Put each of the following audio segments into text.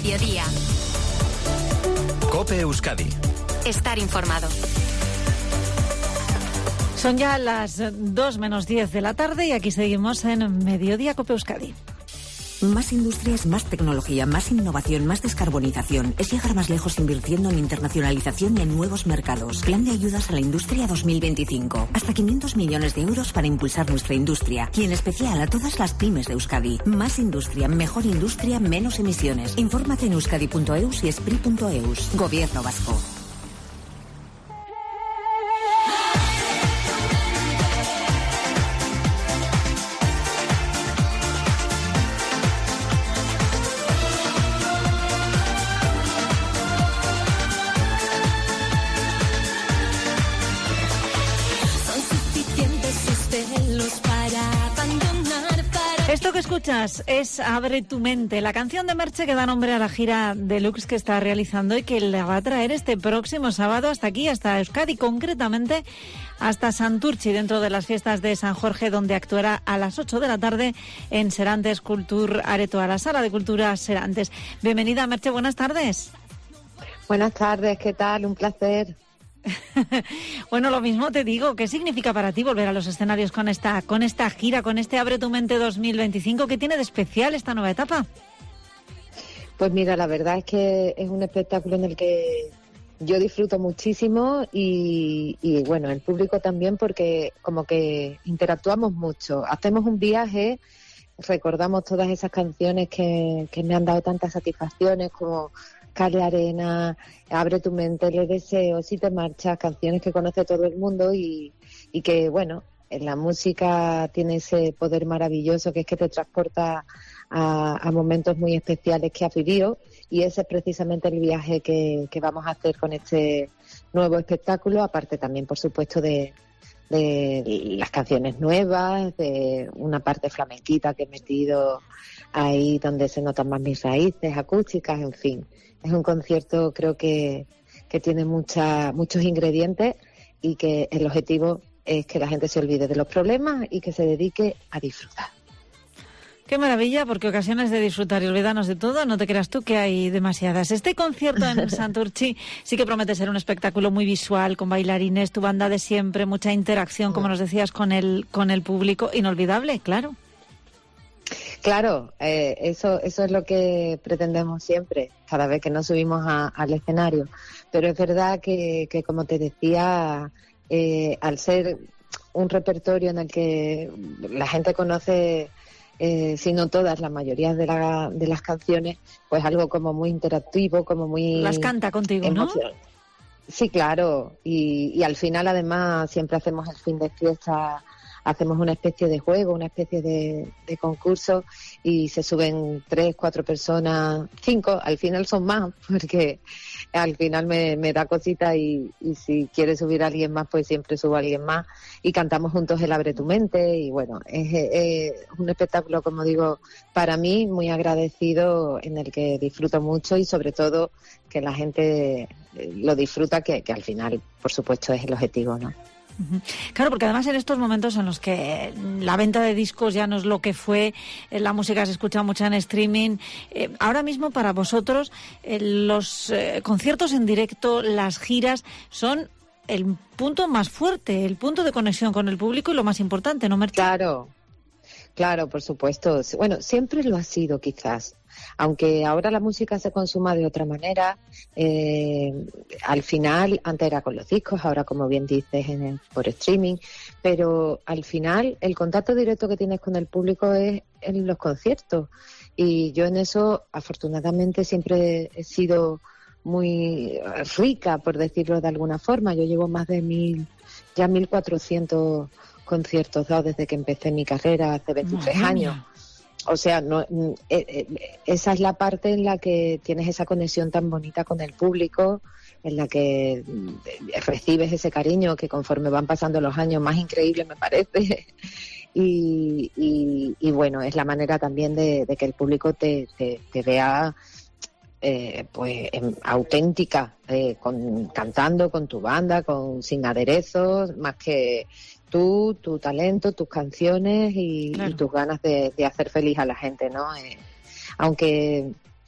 mediodía. COPE Euskadi. Estar informado. Son ya las 2:10 de la tarde y aquí seguimos en Mediodía COPE Euskadi. Más industria es más tecnología, más innovación, más descarbonización. Es llegar más lejos invirtiendo en internacionalización y en nuevos mercados. Plan de ayudas a la industria 2025. Hasta 500 millones de euros para impulsar nuestra industria. Y en especial a todas las pymes de Euskadi. Más industria, mejor industria, menos emisiones. Infórmate en euskadi.eus y espri.eus. Gobierno Vasco. Esto que escuchas es Abre tu mente, la canción de Merche que da nombre a la gira deluxe que está realizando y que la va a traer este próximo sábado hasta aquí, hasta Euskadi, concretamente hasta Santurtzi, dentro de las fiestas de San Jorge, donde actuará a las 8 de la tarde en Serantes Kultur Aretoa, la sala de cultura Serantes. Bienvenida, Merche, buenas tardes. Buenas tardes, ¿qué tal? Un placer. Bueno, lo mismo te digo. ¿Qué significa para ti volver a los escenarios con esta gira, con este Abre tu mente 2025? ¿Qué tiene de especial esta nueva etapa? Pues mira, la verdad es que es un espectáculo en el que yo disfruto muchísimo y bueno, el público también, porque como que interactuamos mucho. Hacemos un viaje, recordamos todas esas canciones que me han dado tantas satisfacciones, como Cale Arena, Abre tu mente, Le deseo, Si te marchas, canciones que conoce todo el mundo y que, bueno, en la música tiene ese poder maravilloso que es que te transporta a momentos muy especiales que has vivido, y ese es precisamente el viaje que vamos a hacer con este nuevo espectáculo, aparte también, por supuesto, de las canciones nuevas, de una parte flamenquita que he metido ahí donde se notan más mis raíces acústicas, en fin. Es un concierto, creo que tiene muchos ingredientes y que el objetivo es que la gente se olvide de los problemas y que se dedique a disfrutar. Qué maravilla, porque ocasiones de disfrutar y olvidarnos de todo, no te creas tú que hay demasiadas. Este concierto en Santurtzi sí que promete ser un espectáculo muy visual, con bailarines, tu banda de siempre, mucha interacción, como nos decías, con el público, inolvidable, claro. Claro, eso es lo que pretendemos siempre, cada vez que nos subimos al escenario. Pero es verdad que como te decía, al ser un repertorio en el que la gente conoce, si no todas, la mayoría de las canciones, pues algo como muy interactivo, como muy... Las canta contigo, ¿no? Sí, claro, y al final además siempre hacemos el fin de fiesta. Hacemos una especie de juego, una especie de concurso, y se suben 3, 4 personas, 5, al final son más, porque al final me da cosita y si quiere subir a alguien más, pues siempre subo a alguien más, y cantamos juntos el Abre tu mente, y bueno, es un espectáculo, como digo, para mí muy agradecido, en el que disfruto mucho y sobre todo que la gente lo disfruta, que al final, por supuesto, es el objetivo, ¿no? Claro, porque además en estos momentos en los que la venta de discos ya no es lo que fue, la música se escucha mucho en streaming, ahora mismo para vosotros los conciertos en directo, las giras, son el punto más fuerte, el punto de conexión con el público y lo más importante, ¿no, Merche? Claro, por supuesto. Bueno, siempre lo ha sido, quizás. Aunque ahora la música se consuma de otra manera, al final, antes era con los discos, ahora, como bien dices, por streaming, pero al final el contacto directo que tienes con el público es en los conciertos, y yo en eso, afortunadamente, siempre he sido muy rica, por decirlo de alguna forma. Yo llevo más de 1.400 conciertos dados desde que empecé mi carrera hace 23 años. O sea, esa es la parte en la que tienes esa conexión tan bonita con el público, en la que recibes ese cariño que conforme van pasando los años más increíble me parece. Y bueno, es la manera también de que el público te vea pues auténtica, cantando con tu banda, sin aderezos, más que tu talento, tus canciones y tus ganas de hacer feliz a la gente, ¿no? Aunque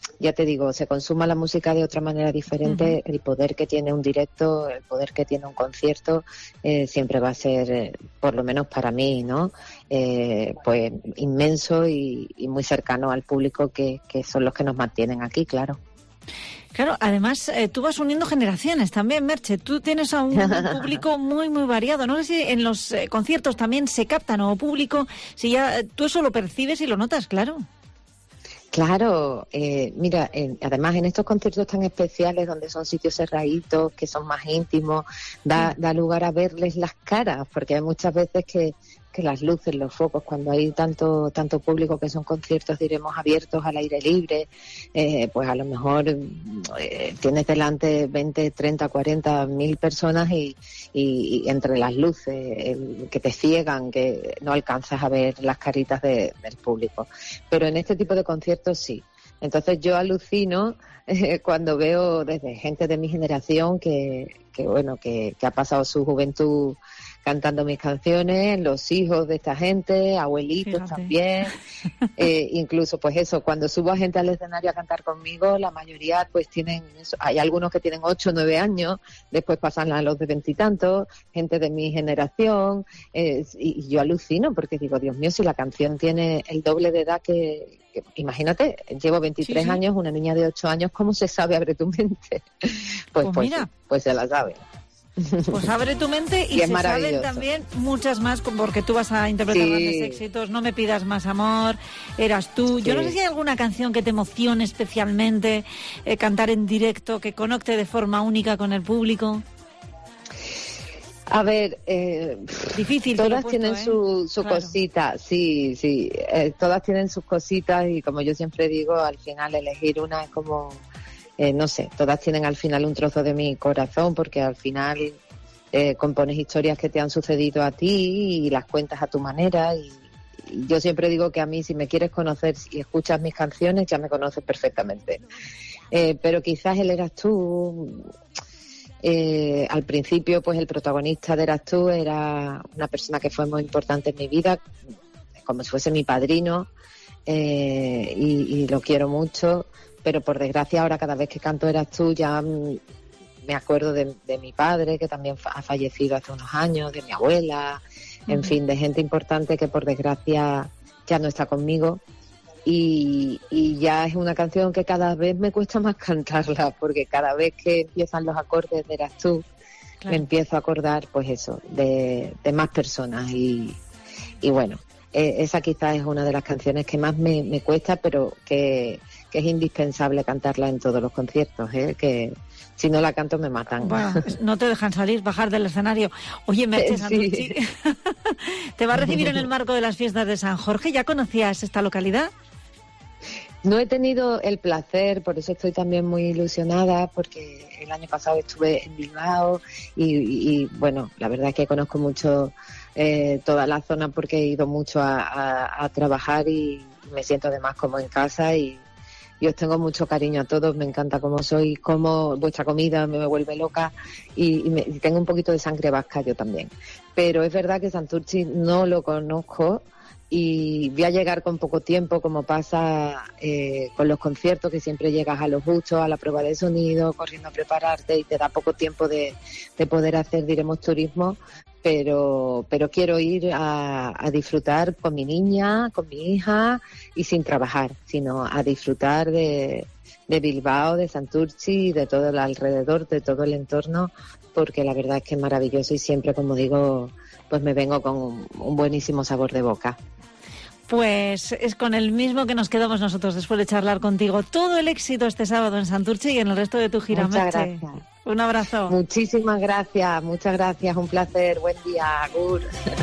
ya te digo, se consuma la música de otra manera diferente, el poder que tiene un directo, el poder que tiene un concierto, siempre va a ser, por lo menos para mí, ¿no? Pues inmenso y muy cercano al público que son los que nos mantienen aquí, claro. Claro, además tú vas uniendo generaciones también, Merche. Tú tienes a un público muy, muy variado. No sé si en los conciertos también se capta nuevo público, si ya tú eso lo percibes y lo notas, claro. Claro, mira, además en estos conciertos tan especiales donde son sitios cerraditos, que son más íntimos, da lugar a verles las caras, porque hay muchas veces que las luces, los focos, cuando hay tanto público, que son conciertos, diremos, abiertos al aire libre, pues a lo mejor tienes delante 20, 30, 40 mil personas y entre las luces que te ciegan, que no alcanzas a ver las caritas del público. Pero en este tipo de conciertos sí. Entonces yo alucino cuando veo desde gente de mi generación que ha pasado su juventud cantando mis canciones, los hijos de esta gente, abuelitos. Fíjate. También, incluso pues eso, cuando subo a gente al escenario a cantar conmigo, la mayoría pues tienen, hay algunos que tienen 8 o 9 años, después pasan a los de 20 y tantos, gente de mi generación, y yo alucino porque digo, Dios mío, si la canción tiene el doble de edad que imagínate, llevo 23 años, una niña de 8 años, ¿cómo se sabe Abre tu mente? Pues mira, pues se la sabe. Pues Abre tu mente y se saben también muchas más, porque tú vas a interpretar grandes éxitos. No me pidas más amor, Eras tú. Yo no sé si hay alguna canción que te emocione especialmente, cantar en directo, que conecte de forma única con el público. A ver, difícil. Todas tienen su claro. Cosita, sí, todas tienen sus cositas y como yo siempre digo, al final elegir una es como, no sé, todas tienen al final un trozo de mi corazón porque al final compones historias que te han sucedido a ti y las cuentas a tu manera y yo siempre digo que a mí si me quieres conocer y escuchas mis canciones ya me conoces perfectamente, pero quizás el Eras tú... al principio pues el protagonista de Eras tú era una persona que fue muy importante en mi vida, como si fuese mi padrino, y lo quiero mucho, pero por desgracia ahora cada vez que canto Eras tú ya me acuerdo de mi padre, que también ha fallecido hace unos años, de mi abuela, en fin, de gente importante que por desgracia ya no está conmigo. Y ya es una canción que cada vez me cuesta más cantarla, porque cada vez que empiezan los acordes de Eras tú, claro. Me empiezo a acordar, pues eso, de más personas. Y bueno, esa quizás es una de las canciones que más me cuesta, pero que es indispensable cantarla en todos los conciertos, que si no la canto me matan. Bueno, no te dejan salir, bajar del escenario. Oye, Merche Santurtzi, te va a recibir en el marco de las fiestas de San Jorge. ¿Ya conocías esta localidad? No he tenido el placer, por eso estoy también muy ilusionada, porque el año pasado estuve en Bilbao y bueno, la verdad es que conozco mucho toda la zona porque he ido mucho a trabajar y me siento además como en casa y os tengo mucho cariño a todos, me encanta cómo soy, como vuestra comida me vuelve loca y tengo un poquito de sangre vasca yo también. Pero es verdad que Santurtzi no lo conozco. Y voy a llegar con poco tiempo, como pasa con los conciertos, que siempre llegas a lo justo, a la prueba de sonido, corriendo a prepararte y te da poco tiempo de poder hacer, diremos, turismo, pero quiero ir a disfrutar con mi niña, con mi hija y sin trabajar, sino a disfrutar de Bilbao, de Santurtzi, de todo el alrededor, de todo el entorno, porque la verdad es que es maravilloso y siempre, como digo, pues me vengo con un buenísimo sabor de boca. Pues es con el mismo que nos quedamos nosotros después de charlar contigo. Todo el éxito este sábado en Santurtzi y en el resto de tu gira, Muchas Merche. Gracias. Un abrazo. Muchísimas gracias, muchas gracias, un placer, buen día, agur.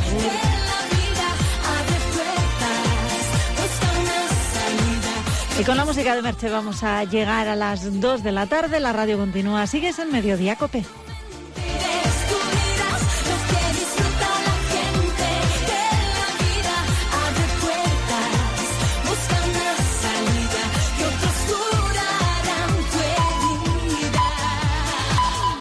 Y con la música de Merche vamos a llegar a las 2 de la tarde, la radio continúa, sigues en Mediodía COPE.